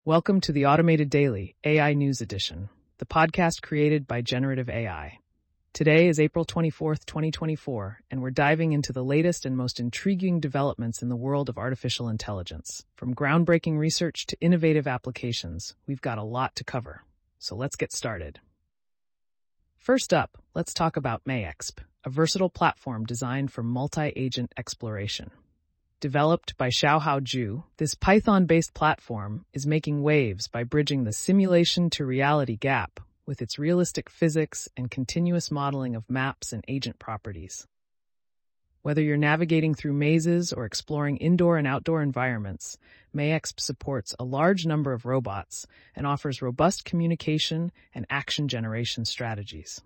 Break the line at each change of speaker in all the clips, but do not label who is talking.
Welcome to the Automated Daily AI News Edition, the podcast created by Generative AI. Today is April 24th, 2024, and we're diving into the latest and most intriguing developments in the world of artificial intelligence. From groundbreaking research to innovative applications, we've got a lot to cover. So let's get started. First up, let's talk about MAEXP, a versatile platform designed for multi-agent exploration. Developed by Xiaohao Zhu, this Python-based platform is making waves by bridging the simulation-to-reality gap with its realistic physics and continuous modeling of maps and agent properties. Whether you're navigating through mazes or exploring indoor and outdoor environments, MAEXP supports a large number of robots and offers robust communication and action generation strategies.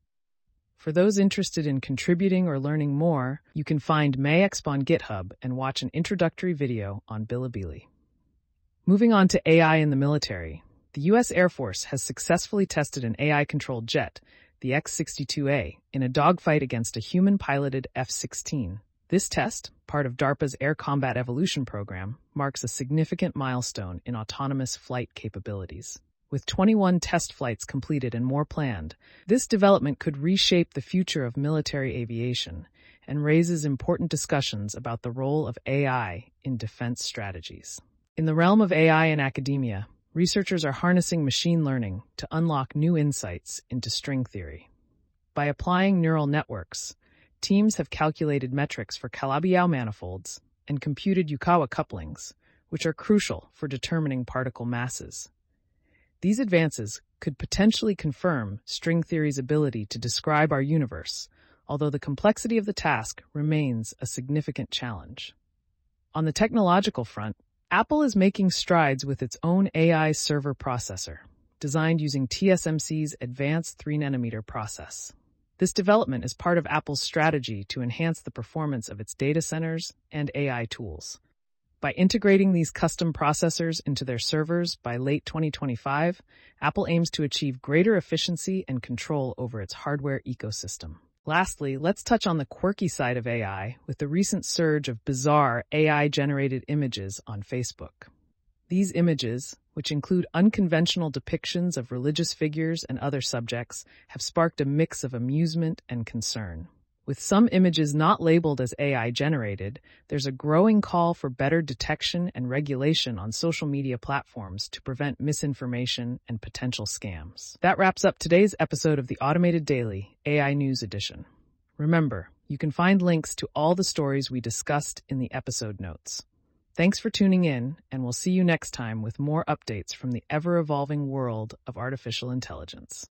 For those interested in contributing or learning more, you can find MAEXP on GitHub and watch an introductory video on Bilibili. Moving on to AI in the military, the U.S. Air Force has successfully tested an AI-controlled jet, the X-62A, in a dogfight against a human-piloted F-16. This test, part of DARPA's Air Combat Evolution program, marks a significant milestone in autonomous flight capabilities. With 21 test flights completed and more planned, this development could reshape the future of military aviation and raises important discussions about the role of AI in defense strategies. In the realm of AI in academia, researchers are harnessing machine learning to unlock new insights into string theory. By applying neural networks, teams have calculated metrics for Calabi-Yau manifolds and computed Yukawa couplings, which are crucial for determining particle masses. These advances could potentially confirm string theory's ability to describe our universe, although the complexity of the task remains a significant challenge. On the technological front, Apple is making strides with its own AI server processor, designed using TSMC's advanced 3nm process. This development is part of Apple's strategy to enhance the performance of its data centers and AI tools. By integrating these custom processors into their servers by late 2025, Apple aims to achieve greater efficiency and control over its hardware ecosystem. Lastly, let's touch on the quirky side of AI with the recent surge of bizarre AI-generated images on Facebook. These images, which include unconventional depictions of religious figures and other subjects, have sparked a mix of amusement and concern. With some images not labeled as AI-generated, there's a growing call for better detection and regulation on social media platforms to prevent misinformation and potential scams. That wraps up today's episode of the Automated Daily AI News Edition. Remember, you can find links to all the stories we discussed in the episode notes. Thanks for tuning in, and we'll see you next time with more updates from the ever-evolving world of artificial intelligence.